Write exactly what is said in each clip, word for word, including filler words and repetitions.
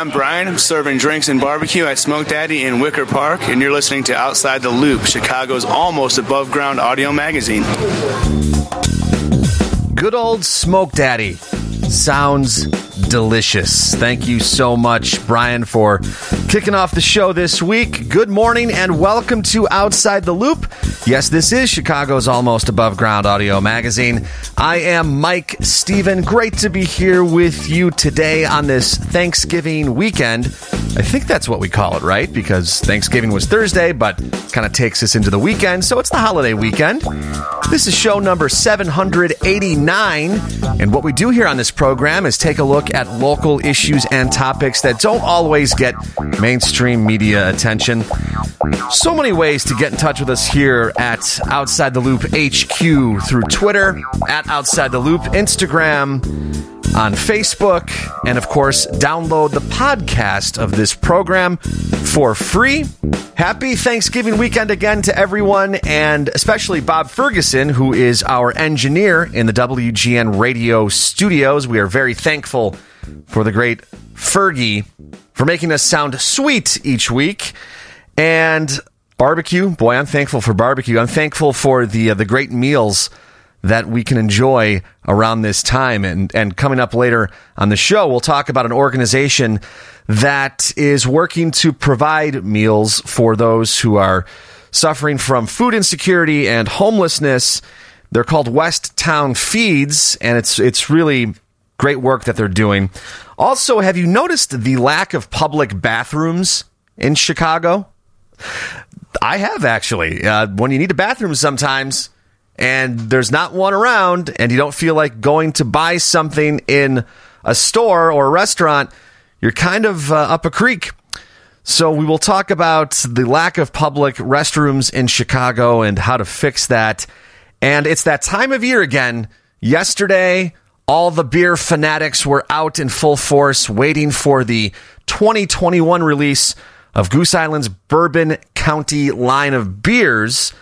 I'm Brian. I'm serving drinks and barbecue at Smoke Daddy in Wicker Park, and you're listening to Outside the Loop, Chicago's almost above ground audio magazine. Good old Smoke Daddy. Sounds delicious. Thank you so much, Brian, for kicking off the show this week. Good morning and welcome to Outside the Loop. Yes, this is Chicago's almost above ground audio magazine. I am Mike Steven. Great to be here with you today on this Thanksgiving weekend. I think that's what we call it, right? Because Thanksgiving was Thursday, but kind of takes us into the weekend, so it's the holiday weekend. This is show number seven hundred eighty-nine, and what we do here on this program is take a look at local issues and topics that don't always get mainstream media attention. So many ways to get in touch with us here at Outside the Loop H Q through Twitter, at Outside the Loop, Instagram, on Facebook, and of course, download the podcast of this program for free. Happy Thanksgiving weekend again to everyone, and especially Bob Ferguson, who is our engineer in the W G N radio studios. We are very thankful for the great Fergie for making us sound sweet each week. And barbecue, boy, I'm thankful for barbecue. I'm thankful for the uh, the great meals that we can enjoy around this time. And, and coming up later on the show, we'll talk about an organization that is working to provide meals for those who are suffering from food insecurity and homelessness. They're called West Town Feeds, and it's it's really great work that they're doing. Also, have you noticed the lack of public bathrooms in Chicago? I have, actually. Uh, when you need a bathroom sometimes, and there's not one around, and you don't feel like going to buy something in a store or a restaurant, you're kind of uh, up a creek. So we will talk about the lack of public restrooms in Chicago and how to fix that. And it's that time of year again. Yesterday, all the beer fanatics were out in full force waiting for the twenty twenty-one release of Goose Island's Bourbon County line of beers.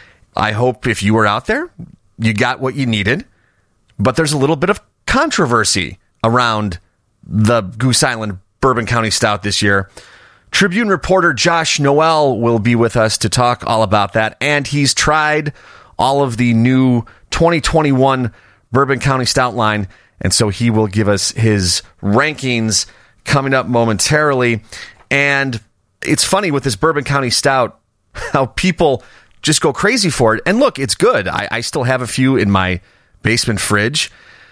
I hope if you were out there, you got what you needed. But there's a little bit of controversy around the Goose Island Bourbon County Stout this year. Tribune reporter Josh Noel will be with us to talk all about that. And he's tried all of the new twenty twenty-one Bourbon County Stout line. And so he will give us his rankings coming up momentarily. And it's funny with this Bourbon County Stout, how people just go crazy for it. And look, it's good. I, I still have a few in my basement fridge.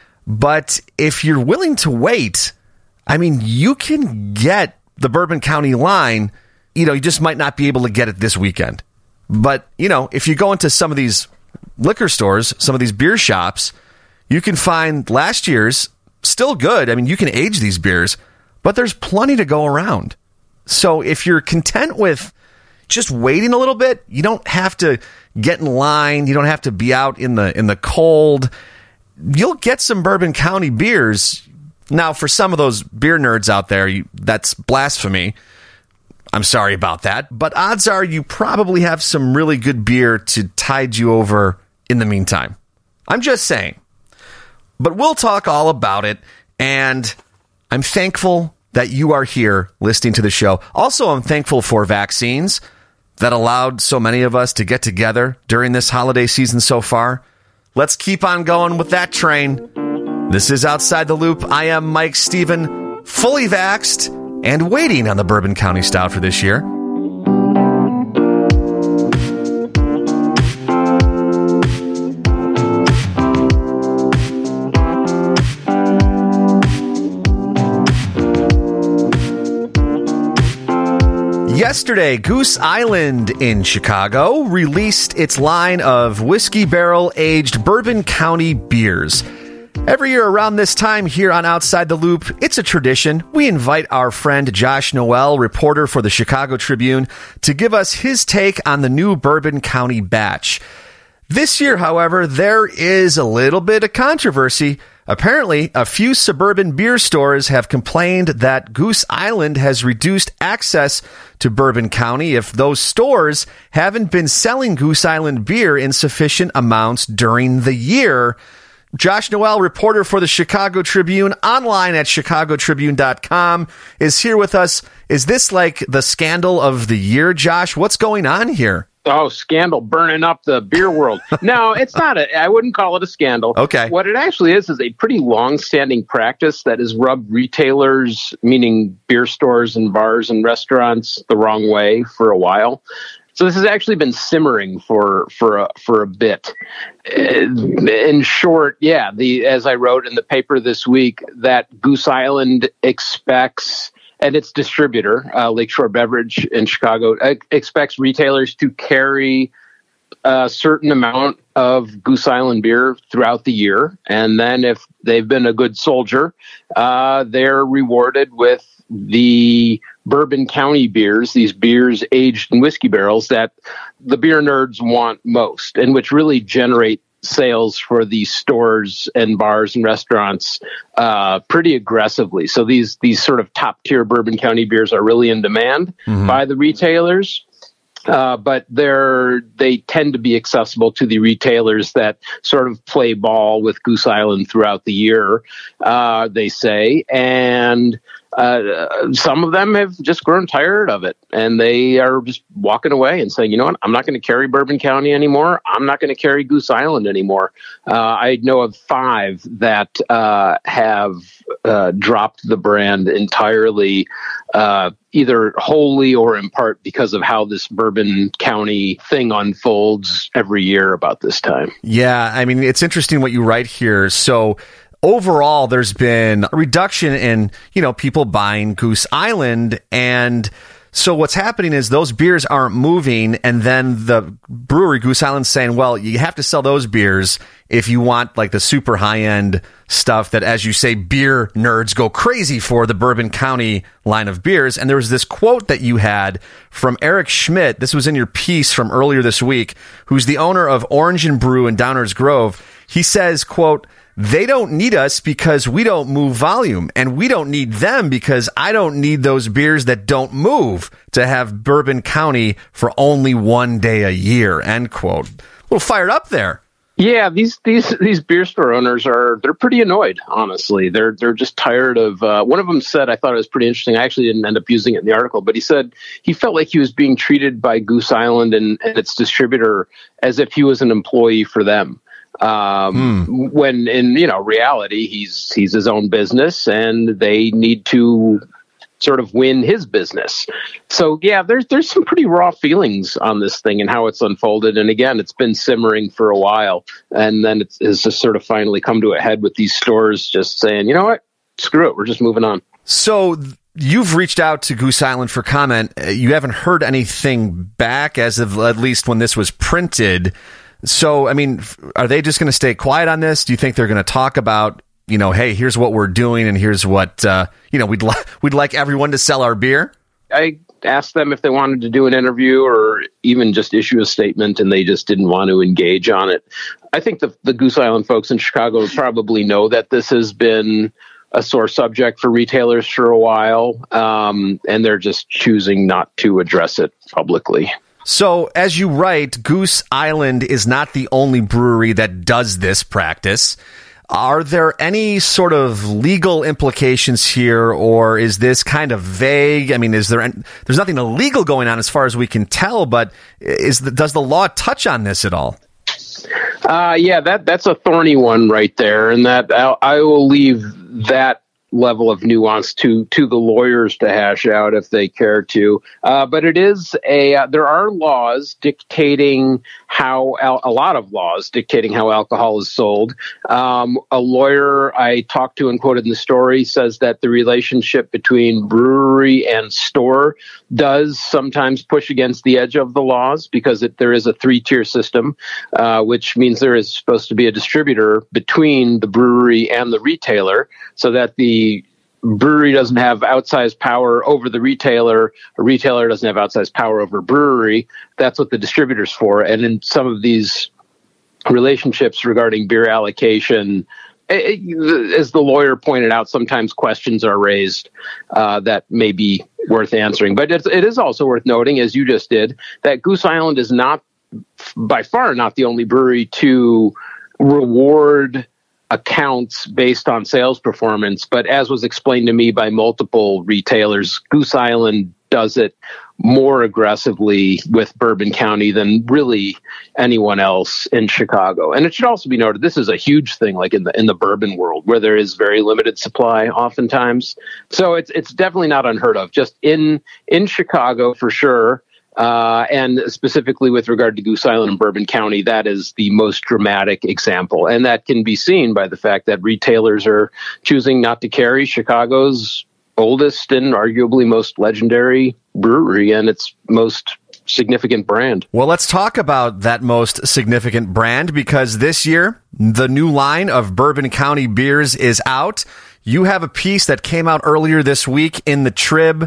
But if you're willing to wait, I mean, you can get the Bourbon County line. You know, you just might not be able to get it this weekend. But, you know, if you go into some of these liquor stores, some of these beer shops, you can find last year's still good. I mean, you can age these beers, but there's plenty to go around. So if you're content with just waiting a little bit, you don't have to get in line. You don't have to be out in the in the cold. You'll get some Bourbon County beers. Now, for some of those beer nerds out there, you, that's blasphemy. I'm sorry about that. But odds are you probably have some really good beer to tide you over in the meantime. I'm just saying. But we'll talk all about it. And I'm thankful that you are here listening to the show. Also, I'm thankful for vaccines that allowed so many of us to get together during this holiday season so far. Let's keep on going with that train. This is Outside the Loop. I am Mike Steven, fully vaxxed and waiting on the Bourbon County Stout for this year. Yesterday, Goose Island in Chicago released its line of whiskey barrel-aged Bourbon County beers. Every year around this time here on Outside the Loop, it's a tradition. We invite our friend Josh Noel, reporter for the Chicago Tribune, to give us his take on the new Bourbon County batch. This year, however, there is a little bit of controversy. Apparently, a few suburban beer stores have complained that Goose Island has reduced access to Bourbon County if those stores haven't been selling Goose Island beer in sufficient amounts during the year. Josh Noel, reporter for the Chicago Tribune, online at chicago tribune dot com, is here with us. Is this like the scandal of the year, Josh? What's going on here? Oh, scandal burning up the beer world. No, it's not. A, I wouldn't call it a scandal. Okay. What it actually is is a pretty long-standing practice that has rubbed retailers, meaning beer stores and bars and restaurants, the wrong way for a while. So this has actually been simmering for for a, for a bit. In short, yeah, the as I wrote in the paper this week, that Goose Island expects, and its distributor, uh, Lakeshore Beverage in Chicago, uh, expects retailers to carry a certain amount of Goose Island beer throughout the year. And then if they've been a good soldier, uh, they're rewarded with the Bourbon County beers, these beers aged in whiskey barrels that the beer nerds want most, and which really generate sales for these stores and bars and restaurants uh, pretty aggressively. So these these sort of top tier Bourbon County beers are really in demand mm-hmm. by the retailers. Uh, but they're they tend to be accessible to the retailers that sort of play ball with Goose Island throughout the year, uh, they say. And uh, some of them have just grown tired of it, and they are just walking away and saying, you know what, I'm not going to carry Bourbon County anymore. I'm not going to carry Goose Island anymore. Uh, I know of five that uh, have uh, dropped the brand entirely, uh, either wholly or in part because of how this Bourbon County thing unfolds every year about this time. Yeah, I mean, it's interesting what you write here. So overall, there's been a reduction in, you know, people buying Goose Island. And so what's happening is those beers aren't moving. And then the brewery Goose Island's saying, well, you have to sell those beers if you want like the super high end stuff that, as you say, beer nerds go crazy for, the Bourbon County line of beers. And there was this quote that you had from Eric Schmidt. This was in your piece from earlier this week, who's the owner of Orange and Brew in Downers Grove. He says, quote, "They don't need us because we don't move volume, and we don't need them because I don't need those beers that don't move to have Bourbon County for only one day a year," end quote. A little fired up there. Yeah, these these these beer store owners are they're pretty annoyed, honestly. They're they're just tired of uh, one of them said, I thought it was pretty interesting. I actually didn't end up using it in the article, but he said he felt like he was being treated by Goose Island and, and its distributor as if he was an employee for them. Um, hmm. When in, you know, reality, he's, he's his own business and they need to sort of win his business. So yeah, there's, there's some pretty raw feelings on this thing and how it's unfolded. And again, it's been simmering for a while. And then it's, it's just sort of finally come to a head with these stores just saying, you know what, screw it. We're just moving on. So you've reached out to Goose Island for comment. You haven't heard anything back as of at least when this was printed. So, I mean, are they just going to stay quiet on this? Do you think they're going to talk about, you know, hey, here's what we're doing and here's what, uh, you know, we'd, li- we'd like everyone to sell our beer? I asked them if they wanted to do an interview or even just issue a statement, and they just didn't want to engage on it. I think the, the Goose Island folks in Chicago probably know that this has been a sore subject for retailers for a while, um, and they're just choosing not to address it publicly. So, as you write, Goose Island is not the only brewery that does this practice. Are there any sort of legal implications here, or is this kind of vague? I mean, is there any, there's nothing illegal going on as far as we can tell, but is the, does the law touch on this at all? Uh, yeah, that that's a thorny one right there, and that I'll, I will leave that level of nuance to to the lawyers to hash out if they care to. Uh, but it is a uh, there are laws dictating how al- a lot of laws dictating how alcohol is sold. Um, a lawyer I talked to and quoted in the story says that the relationship between brewery and store does sometimes push against the edge of the laws because it, there is a three-tier system, uh, which means there is supposed to be a distributor between the brewery and the retailer so that the brewery doesn't have outsized power over the retailer. A retailer doesn't have outsized power over a brewery. That's what the distributor's for. And in some of these relationships regarding beer allocation, it, it, as the lawyer pointed out, sometimes questions are raised uh, that may be worth answering. But it's, it is also worth noting, as you just did, that Goose Island is not, by far not the only brewery to reward accounts based on sales performance. But as was explained to me by multiple retailers, Goose Island does it more aggressively with Bourbon County than really anyone else in Chicago. And it should also be noted, this is a huge thing, like in the in the bourbon world, where there is very limited supply oftentimes. So it's it's definitely not unheard of. Just in in Chicago for sure. Uh, and specifically with regard to Goose Island and Bourbon County, that is the most dramatic example. And that can be seen by the fact that retailers are choosing not to carry Chicago's oldest and arguably most legendary brewery and its most significant brand. Well, let's talk about that most significant brand, because this year, the new line of Bourbon County beers is out. You have a piece that came out earlier this week in the Trib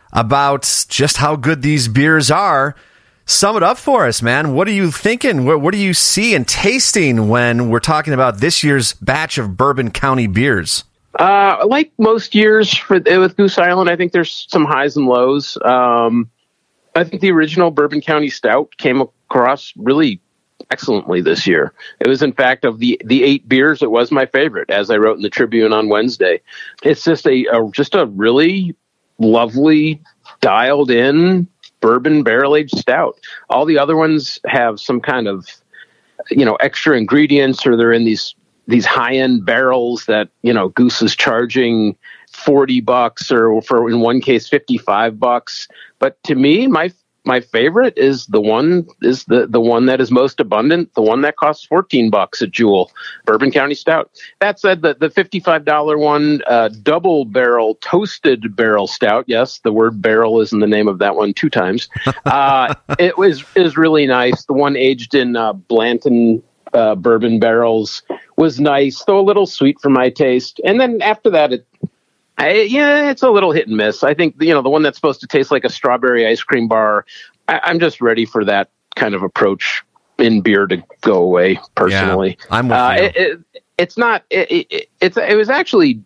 about just how good these beers are. Sum it up for us, man. What are you thinking? What, what do you see and tasting when we're talking about this year's batch of Bourbon County beers? Uh, like most years for with Goose Island, I think there's some highs and lows. Um, I think the original Bourbon County Stout came across really excellently this year. It was, in fact, of the, the eight beers, it was my favorite, as I wrote in the Tribune on Wednesday. It's just a, a just a really lovely, dialed in bourbon barrel aged stout. All the other ones have some kind of, you know, extra ingredients, or they're in these these high end barrels that, you know, Goose is charging forty bucks, or for in one case fifty-five bucks. But to me, my my favorite is the one is the the one that is most abundant, the one that costs fourteen bucks at Jewel, Bourbon County Stout. That said, the the fifty-five dollars one, uh, double barrel toasted barrel stout, yes, the word barrel is in the name of that one two times. Uh, it was is really nice. The one aged in uh, Blanton uh, bourbon barrels was nice, though a little sweet for my taste. And then after that, it I, yeah, it's a little hit and miss. I think, you know, the one that's supposed to taste like a strawberry ice cream bar, I, I'm just ready for that kind of approach in beer to go away, personally. Yeah, I'm with uh, you. it, it, it's not, it, it, it's, it was actually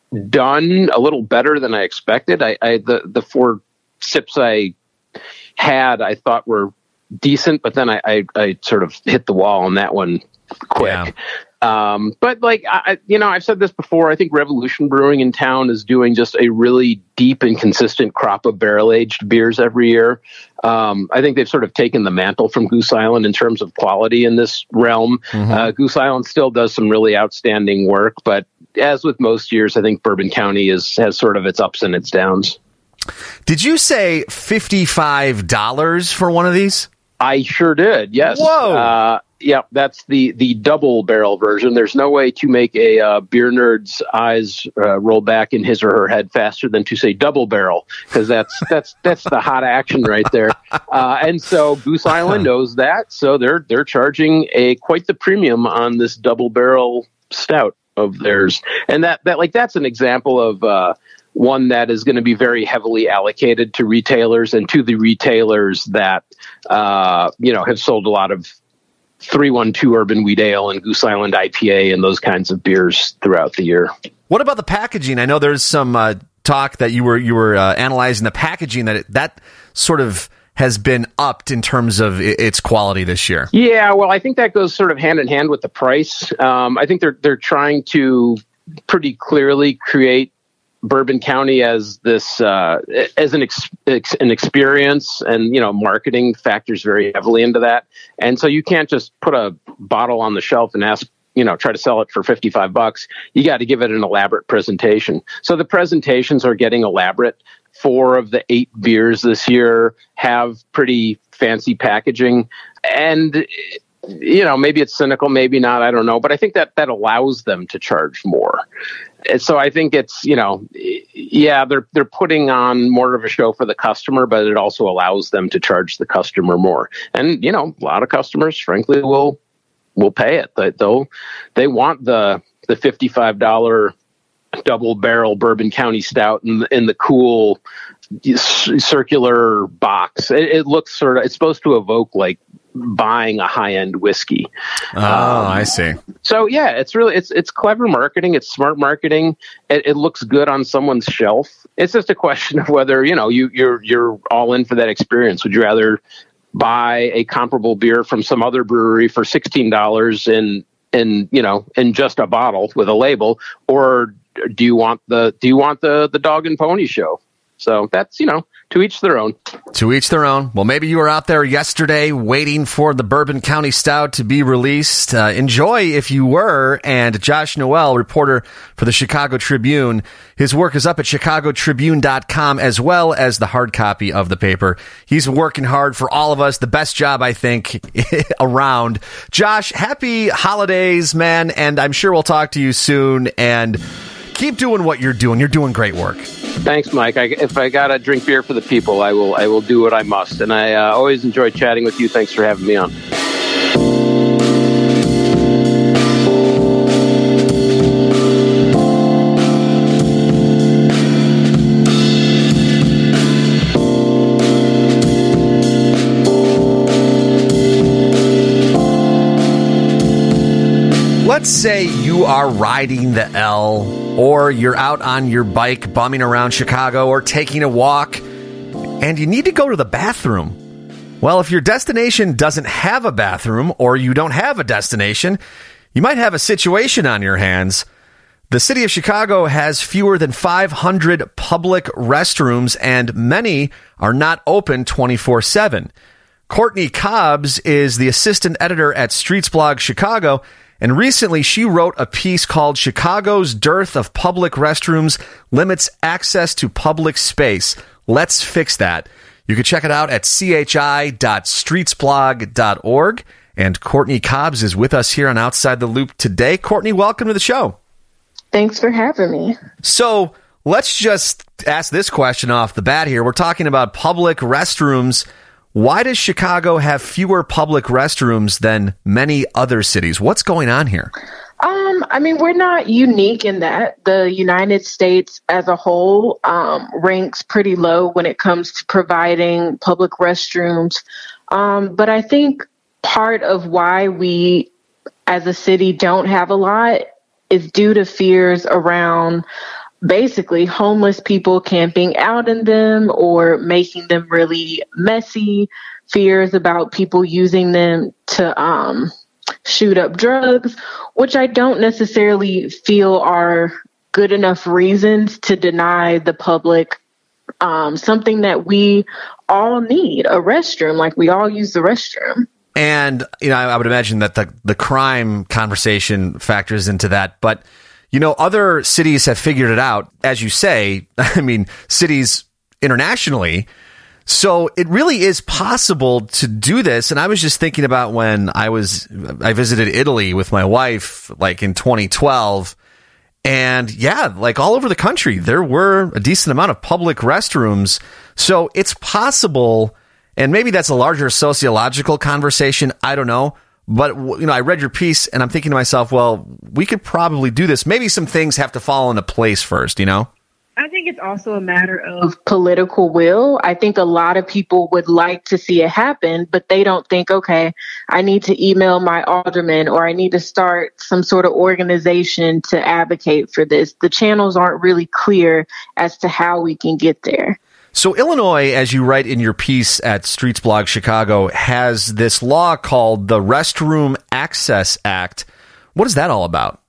done a little better than I expected. I, I the, the four sips I had, I thought were decent, but then I, I, I sort of hit the wall on that one quick. Yeah. Um, but like, I, you know, I've said this before, I think Revolution Brewing in town is doing just a really deep and consistent crop of barrel aged beers every year. Um, I think they've sort of taken the mantle from Goose Island in terms of quality in this realm. Mm-hmm. Uh, Goose Island still does some really outstanding work, but as with most years, I think Bourbon County is, has sort of its ups and its downs. Did you say fifty-five dollars for one of these? I sure did. Yes. Whoa. Uh, yeah, that's the, the double barrel version. There's no way to make a uh, beer nerd's eyes uh, roll back in his or her head faster than to say double barrel, because that's that's that's the hot action right there. Uh, and so Goose Island knows that, so they're they're charging a quite the premium on this double barrel stout of theirs, and that that like that's an example of uh, one that is going to be very heavily allocated to retailers and to the retailers that uh, you know have sold a lot of three one two Urban Wheat Ale and Goose Island I P A and those kinds of beers throughout the year. What about the packaging? I know there's some uh, talk that you were you were uh, analyzing the packaging, that it, that sort of has been upped in terms of its quality this year. Yeah, well, I think that goes sort of hand in hand with the price. Um, I think they're they're trying to pretty clearly create Bourbon County as this uh, as an ex, ex, an experience, and you know, marketing factors very heavily into that. And so you can't just put a bottle on the shelf and ask, you know, try to sell it for fifty-five bucks. You got to give it an elaborate presentation. So the presentations are getting elaborate. Four of the eight beers this year have pretty fancy packaging, and you know, maybe it's cynical, maybe not, I don't know, but I think that that allows them to charge more. And so I think it's, you know, yeah, they're they're putting on more of a show for the customer, but it also allows them to charge the customer more. And, you know, a lot of customers, frankly, will will pay it. They, they'll they want the the fifty-five dollars double barrel Bourbon County Stout in, in the cool circular box. It, it looks sort of, it's supposed to evoke like buying a high-end whiskey. Oh, um, I see. So yeah, it's really, it's, it's clever marketing. It's smart marketing. It, it looks good on someone's shelf. It's just a question of whether, you know, you, you're, you're all in for that experience. Would you rather buy a comparable beer from some other brewery for sixteen dollars in in, you know, in just a bottle with a label, or do you want the do you want the the dog and pony show? So that's, you know, to each their own. To each their own. Well, maybe you were out there yesterday waiting for the Bourbon County Stout to be released. Uh, enjoy if you were. And Josh Noel, reporter for the Chicago Tribune, his work is up at chicago tribune dot com as well as the hard copy of the paper. He's working hard for all of us. The best job, I think, around. Josh, happy holidays, man. And I'm sure we'll talk to you soon. And keep doing what you're doing. You're doing great work. Thanks, Mike. I, if I gotta drink beer for the people, I will. I will do what I must. And I uh, always enjoy chatting with you. Thanks for having me on. Let's say you are riding the L, or you're out on your bike bumming around Chicago or taking a walk, and you need to go to the bathroom. Well, if your destination doesn't have a bathroom, or you don't have a destination, you might have a situation on your hands. The city of Chicago has fewer than five hundred public restrooms, and many are not open twenty-four seven. Courtney Cobbs is the assistant editor at Streets Blog Chicago, and recently she wrote a piece called Chicago's Dearth of Public Restrooms Limits Access to Public Space. Let's fix that. You can check it out at c h i dot streets blog dot org. And Courtney Cobbs is with us here on Outside the Loop today. Courtney, welcome to the show. Thanks for having me. So let's just ask this question off the bat here. We're talking about public restrooms. Why does Chicago have fewer public restrooms than many other cities? What's going on here? Um, I mean, we're not unique in that. The United States as a whole um, ranks pretty low when it comes to providing public restrooms. Um, but I think part of why we as a city don't have a lot is due to fears around basically homeless people camping out in them or making them really messy, fears about people using them to um, shoot up drugs, which I don't necessarily feel are good enough reasons to deny the public um, something that we all need, a restroom. Like, we all use the restroom. And, you know, I, I would imagine that the, the crime conversation factors into that, but you know, other cities have figured it out, as you say. I mean, cities internationally. So it really is possible to do this. And I was just thinking about when I was, I visited Italy with my wife, like in twenty twelve. And yeah, like all over the country, there were a decent amount of public restrooms. So it's possible. And maybe that's a larger sociological conversation. I don't know. But, you know, I read your piece and I'm thinking to myself, well, we could probably do this. Maybe some things have to fall into place first, you know? I think it's also a matter of political will. I think a lot of people would like to see it happen, but they don't think, okay, I need to email my alderman or I need to start some sort of organization to advocate for this. The channels aren't really clear as to how we can get there. So Illinois, as you write in your piece at Streets Blog Chicago, has this law called the Restroom Access Act. What is that all about?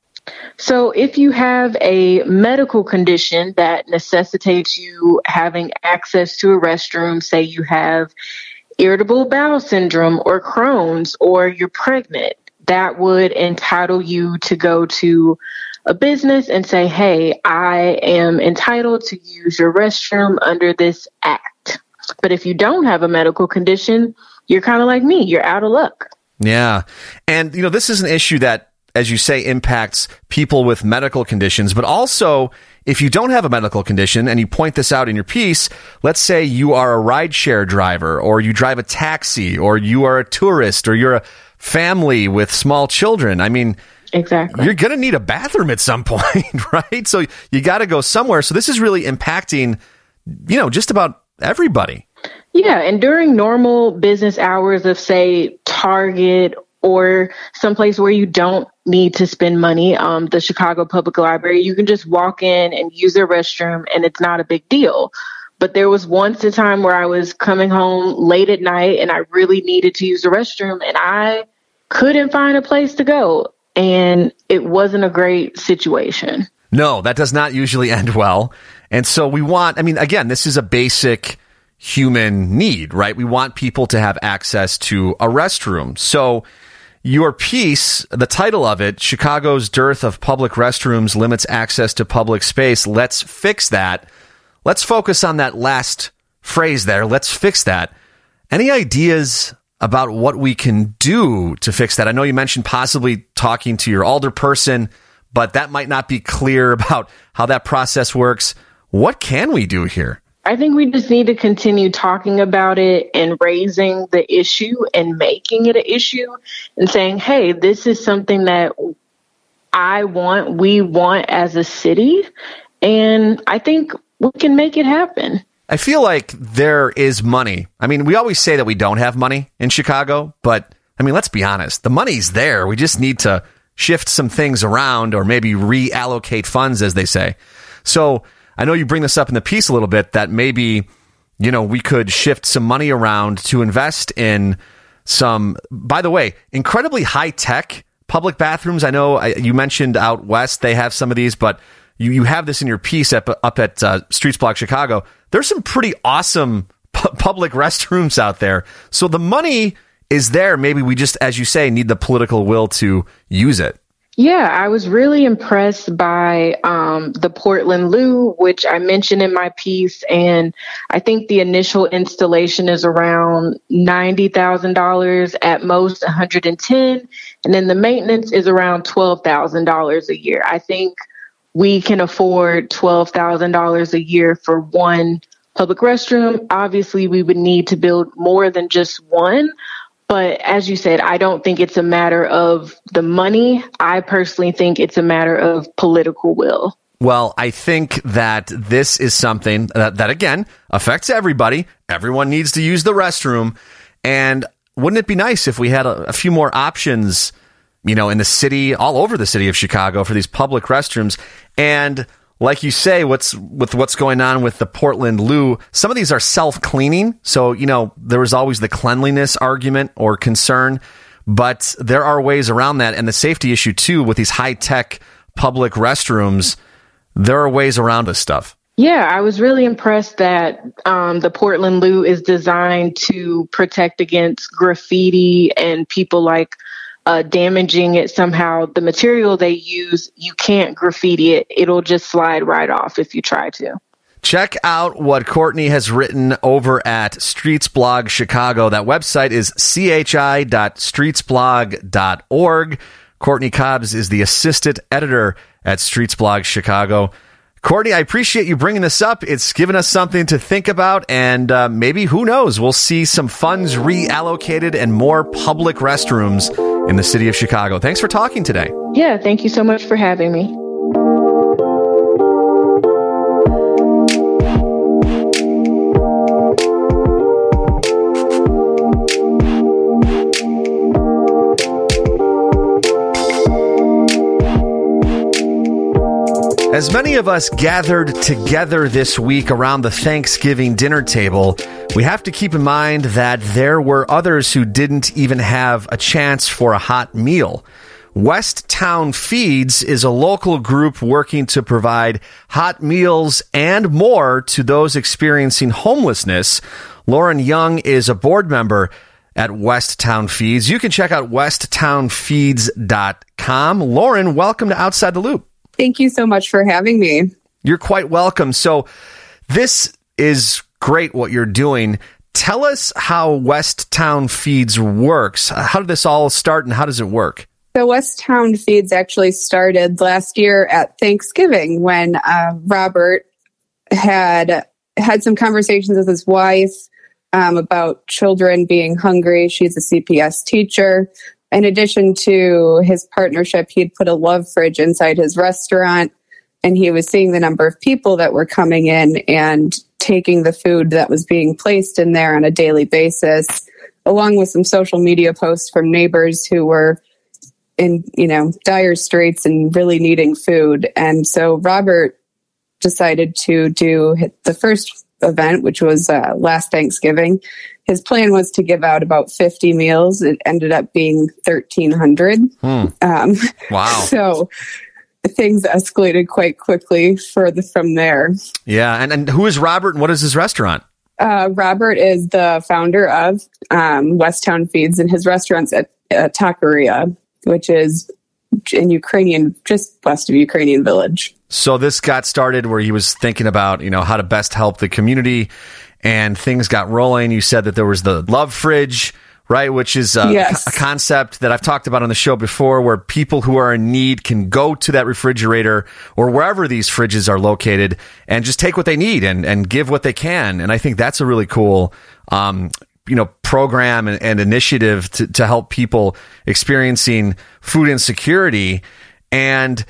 So if you have a medical condition that necessitates you having access to a restroom, say you have irritable bowel syndrome or Crohn's, or you're pregnant, that would entitle you to go to a business and say, hey, I am entitled to use your restroom under this act. But if you don't have a medical condition, you're kind of like me. You're out of luck. Yeah. And, you know, this is an issue that, as you say, impacts people with medical conditions. But also, if you don't have a medical condition, and you point this out in your piece, let's say you are a rideshare driver, or you drive a taxi, or you are a tourist, or you're a family with small children. I mean, exactly. You're going to need a bathroom at some point, right? So you got to go somewhere. So this is really impacting, you know, just about everybody. Yeah. And during normal business hours of, say, Target or someplace where you don't need to spend money, um, the Chicago Public Library, you can just walk in and use their restroom and it's not a big deal. But there was once a time where I was coming home late at night and I really needed to use the restroom and I couldn't find a place to go. and it wasn't a great situation. No, that does not usually end well. And so we want, I mean, again, this is a basic human need, right? We want people to have access to a restroom. So your piece, the title of it, Chicago's Dearth of Public Restrooms Limits Access to Public Space. Let's fix that. Let's focus on that last phrase there. Let's fix that. Any ideas about what we can do to fix that? I know you mentioned possibly talking to your alderperson, but that might not be clear about how that process works. What can we do here? I think we just need to continue talking about it and raising the issue and making it an issue and saying, hey, this is something that I want, we want as a city. And I think we can make it happen. I feel like there is money. I mean, we always say that we don't have money in Chicago, but I mean, let's be honest. The money's there. We just need to shift some things around or maybe reallocate funds, as they say. So I know you bring this up in the piece a little bit that maybe, you know, we could shift some money around to invest in some, by the way, incredibly high tech public bathrooms. I know I, you mentioned out west, they have some of these, but you, you have this in your piece up, up at uh, Streets Blog Chicago. There's some pretty awesome pu- public restrooms out there. So the money is there. Maybe we just, as you say, need the political will to use it. Yeah, I was really impressed by um, the Portland Loo, which I mentioned in my piece. And I think the initial installation is around ninety thousand dollars, at most one hundred ten thousand dollars. And then the maintenance is around twelve thousand dollars a year. I think we can afford twelve thousand dollars a year for one public restroom. Obviously, we would need to build more than just one. But as you said, I don't think it's a matter of the money. I personally think it's a matter of political will. Well, I think that this is something that, that, again, affects everybody. Everyone needs to use the restroom. And wouldn't it be nice if we had a, a few more options, you know, in the city, all over the city of Chicago for these public restrooms? And like you say, what's with what's going on with the Portland Loo, some of these are self-cleaning. So, you know, there was always the cleanliness argument or concern, but there are ways around that. And the safety issue, too, with these high-tech public restrooms, there are ways around this stuff. Yeah, I was really impressed that um, the Portland Loo is designed to protect against graffiti and people like Uh, damaging it somehow. The material they use, you can't graffiti it. It'll just slide right off if you try to. Check out what Courtney has written over at Streets Blog Chicago. That website is c h i dot streets blog dot org. Courtney Cobbs is the assistant editor at Streets Blog Chicago. Courtney, I appreciate you bringing this up. It's given us something to think about, and uh, maybe, who knows, we'll see some funds reallocated and more public restrooms in the city of Chicago. Thanks for talking today. Yeah, thank you so much for having me. As many of us gathered together this week around the Thanksgiving dinner table, we have to keep in mind that there were others who didn't even have a chance for a hot meal. West Town Feeds is a local group working to provide hot meals and more to those experiencing homelessness. Lauren Young is a board member at West Town Feeds. You can check out west town feeds dot com. Lauren, welcome to Outside the Loop. Thank you so much for having me. You're quite welcome. So this is great what you're doing. Tell us how West Town Feeds works. How did this all start and how does it work? So West Town Feeds actually started last year at Thanksgiving when uh, Robert had had some conversations with his wife um, about children being hungry. She's a C P S teacher. In addition to his partnership, he'd put a love fridge inside his restaurant, and he was seeing the number of people that were coming in and taking the food that was being placed in there on a daily basis, along with some social media posts from neighbors who were in, you know, dire straits and really needing food. And so Robert decided to do the first event, which was uh, last Thanksgiving. His plan was to give out about fifty meals. It ended up being thirteen hundred. Hmm. Um, wow. So things escalated quite quickly further from there. Yeah. And, and who is Robert and what is his restaurant? Uh, Robert is the founder of um, Westtown Feeds, and his restaurant's at uh, Taqueria, which is in Ukrainian, just west of Ukrainian Village. So this got started where he was thinking about, you know, how to best help the community, and things got rolling. You said that there was the Love Fridge, right? Which is a, yes. a concept that I've talked about on the show before, where people who are in need can go to that refrigerator or wherever these fridges are located and just take what they need and, and give what they can. And I think that's a really cool, um, you know, program and, and initiative to, to help people experiencing food insecurity. And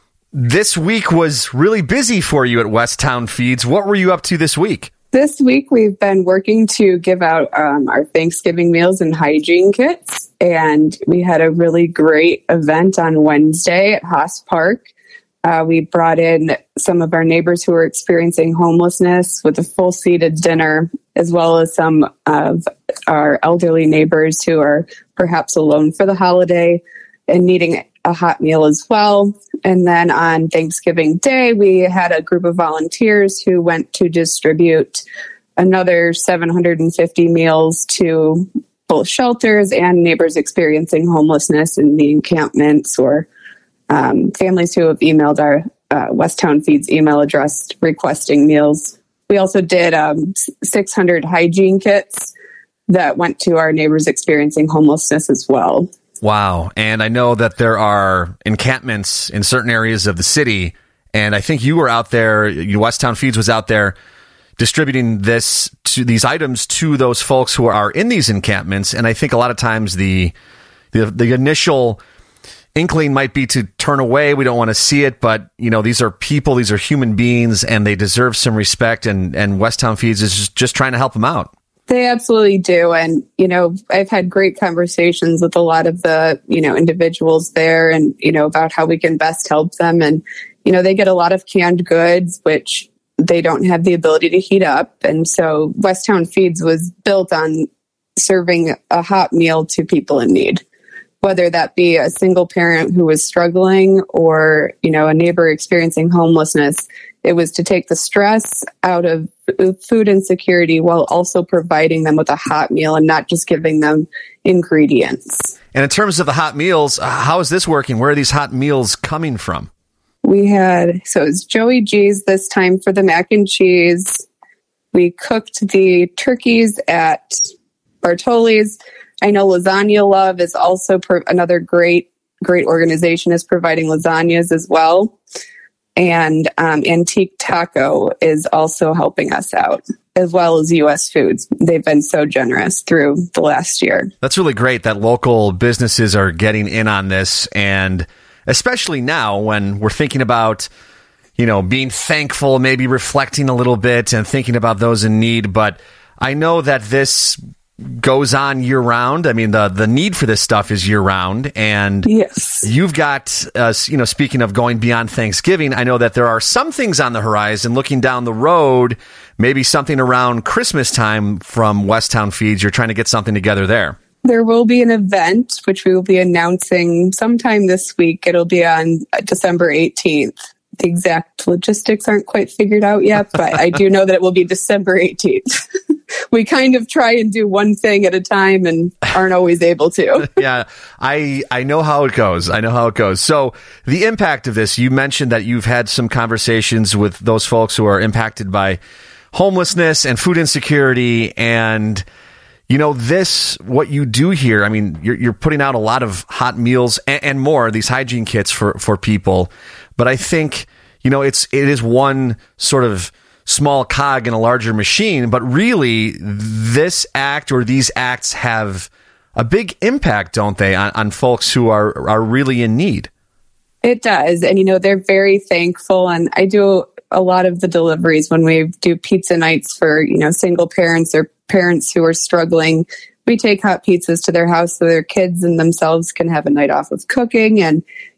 this week was really busy for you at Westtown Feeds. What were you up to this week? This week, we've been working to give out um, our Thanksgiving meals and hygiene kits, and we had a really great event on Wednesday at Haas Park. Uh, we brought in some of our neighbors who were experiencing homelessness with a full-seated dinner, as well as some of our elderly neighbors who are perhaps alone for the holiday and needing a hot meal as well. And then on Thanksgiving Day, we had a group of volunteers who went to distribute another seven hundred fifty meals to both shelters and neighbors experiencing homelessness in the encampments, or um, families who have emailed our uh, Westtown Feeds email address requesting meals. We also did um, six hundred hygiene kits that went to our neighbors experiencing homelessness as well. Wow. And I know that there are encampments in certain areas of the city. And I think you were out there, Westtown Feeds was out there distributing this to these items to those folks who are in these encampments. And I think a lot of times the the, the initial inkling might be to turn away. We don't want to see it. But, you know, these are people, these are human beings, and they deserve some respect. And, and Westtown Feeds is just, just trying to help them out. They absolutely do. And, you know, I've had great conversations with a lot of the, you know, individuals there, and, you know, about how we can best help them. And, you know, they get a lot of canned goods, which they don't have the ability to heat up. And so Westtown Feeds was built on serving a hot meal to people in need, whether that be a single parent who was struggling or, you know, a neighbor experiencing homelessness. It was to take the stress out of food insecurity while also providing them with a hot meal and not just giving them ingredients. And in terms of the hot meals, how is this working? Where are these hot meals coming from? We had, so it was Joey G's this time for the mac and cheese. We cooked the turkeys at Bartoli's. I know Lasagna Love is also pro- another great, great organization, is providing lasagnas as well. And um, Antique Taco is also helping us out, as well as U S Foods. They've been so generous through the last year. That's really great that local businesses are getting in on this. And especially now when we're thinking about, you know, being thankful, maybe reflecting a little bit and thinking about those in need. But I know that this goes on year round. I mean, the the need for this stuff is year round. And yes, you've got, uh, you know, speaking of going beyond Thanksgiving, I know that there are some things on the horizon looking down the road, maybe something around Christmas time from Westtown Feeds. You're trying to get something together there. There will be an event, which we will be announcing sometime this week. It'll be on December eighteenth. The exact logistics aren't quite figured out yet, but I do know that it will be December eighteenth. We kind of try and do one thing at a time and aren't always able to. Yeah, I I know how it goes. I know how it goes. So the impact of this, you mentioned that you've had some conversations with those folks who are impacted by homelessness and food insecurity. And, you know, this, what you do here, I mean, you're, you're putting out a lot of hot meals and, and more, these hygiene kits for, for people. But I think, you know, it's it is one sort of small cog in a larger machine, but really this act or these acts have a big impact, don't they, on, on folks who are, are really in need? It does. And, you know, they're very thankful. And I do a lot of the deliveries when we do pizza nights for, you know, single parents or parents who are struggling. We take hot pizzas to their house so their kids and themselves can have a night off of cooking. And,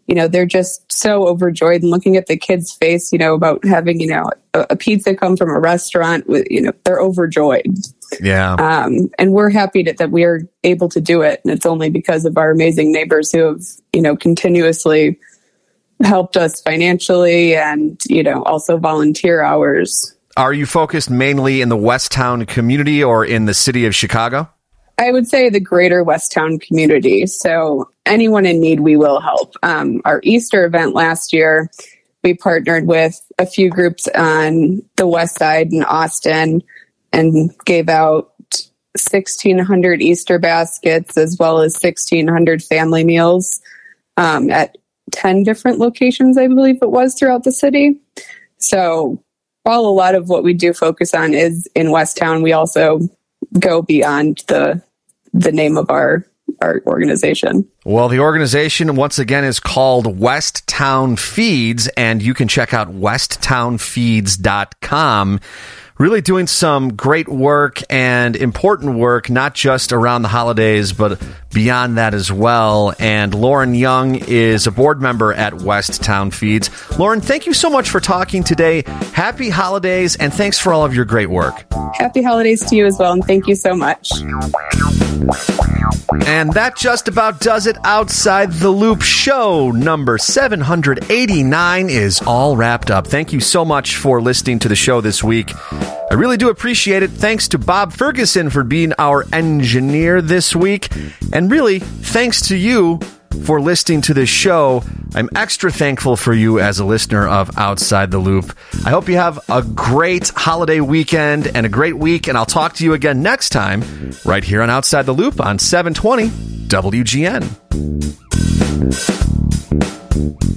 you know, they're just so overjoyed, and looking at the kids' face, you know, about having, you know, a, a pizza come from a restaurant with, you know, they're overjoyed. Yeah. Um, and we're happy to, that we are able to do it. And it's only because of our amazing neighbors who have, you know, continuously helped us financially and, you know, also volunteer hours. Are you focused mainly in the Westtown community or in the city of Chicago? I would say the greater Westtown community. So anyone in need, we will help. Um, our Easter event last year, we partnered with a few groups on the West Side in Austin and gave out sixteen hundred Easter baskets as well as sixteen hundred family meals um, at ten different locations, I believe it was, throughout the city. So while a lot of what we do focus on is in Westtown, we also go beyond the the name of our our organization. Well, the organization, once again, is called Westtown Feeds, and you can check out west town feeds dot com. Really doing some great work and important work, not just around the holidays, but beyond that as well. And Lauren Young is a board member at Westtown Feeds. Lauren, thank you so much for talking today. Happy holidays, and thanks for all of your great work. Happy holidays to you as well, and thank you so much. And that just about does it. Outside the Loop show number seven hundred eighty-nine is all wrapped up. Thank you so much for listening to the show this week. I really do appreciate it. Thanks to Bob Ferguson for being our engineer this week. And really, thanks to you for listening to this show. I'm extra thankful for you as a listener of Outside the Loop. I hope you have a great holiday weekend and a great week, and I'll talk to you again next time right here on Outside the Loop on seven twenty W G N.